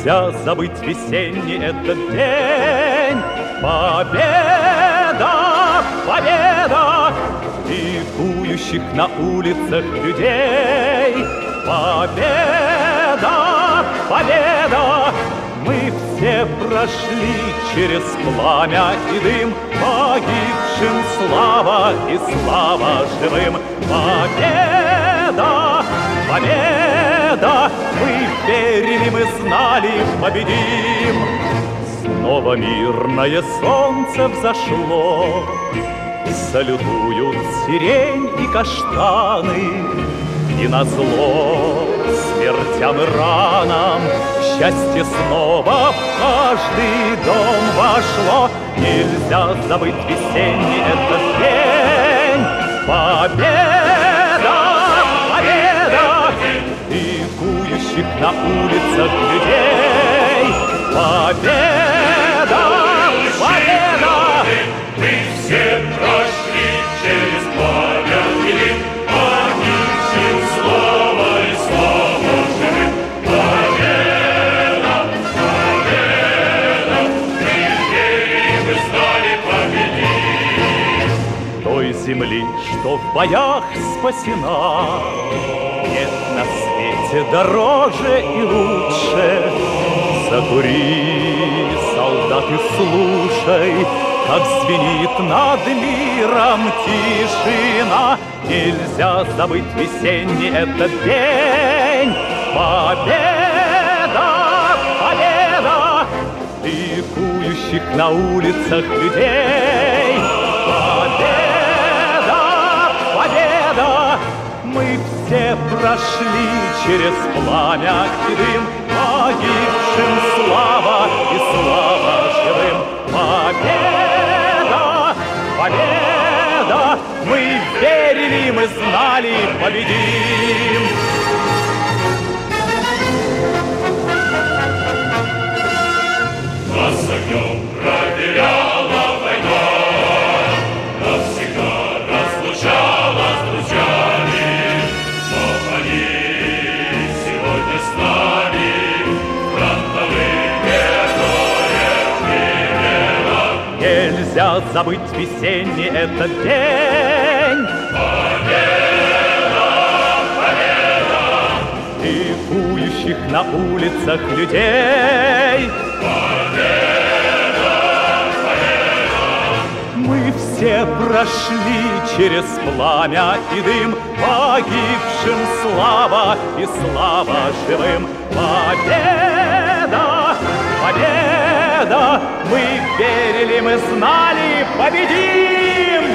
Нельзя забыть весенний этот день. Победа, победа ликующих на улицах людей. Победа, победа. Мы все прошли через пламя и дым, погибшим слава и слава живым. Победа, победа. Мы верили, мы знали, победим. Снова мирное солнце взошло, салютуют сирень и каштаны. И назло смертям и ранам счастье снова в каждый дом вошло. Нельзя забыть весенний этот день. Победа, победа ликующих на улицах людей. Победа, победа. Мы все прошли через пламя и дым, погибшим слава и слава живым. Победа, победа. Мы верили, мы знали, победим. Той земли, что в боях спасена, нет на свете дороже и лучше. Закури, солдат, и слушай, как звенит над миром тишина. Нельзя забыть весенний этот день. Победа, победа ликующих на улицах людей. Победа, победа. Мы все прошли через пламя и дым, погибшим слава и слава живым. Победа, победа. Мы верили, мы знали, победим. Нас огнем проверяла война, навсегда разлучала с друзьями, но они сегодня с нами, фронтовых героев примера. Нельзя забыть весенний этот день. Победа, победа ликующих на улицах людей. Победа, победа. Мы все прошли через пламя и дым, погибшим слава и слава живым. Победа, победа. Мы верили, мы знали, победим.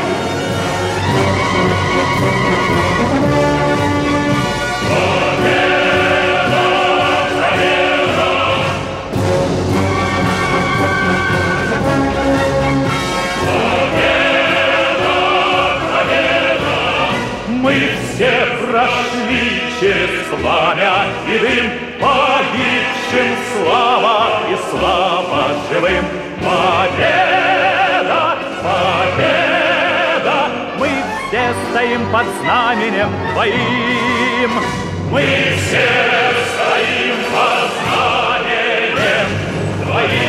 Мы все прошли через пламя и дым, погибшим слава и слава живым. Победа, победа. Мы все стоим под знаменем твоим. Мы все стоим под знаменем твоим.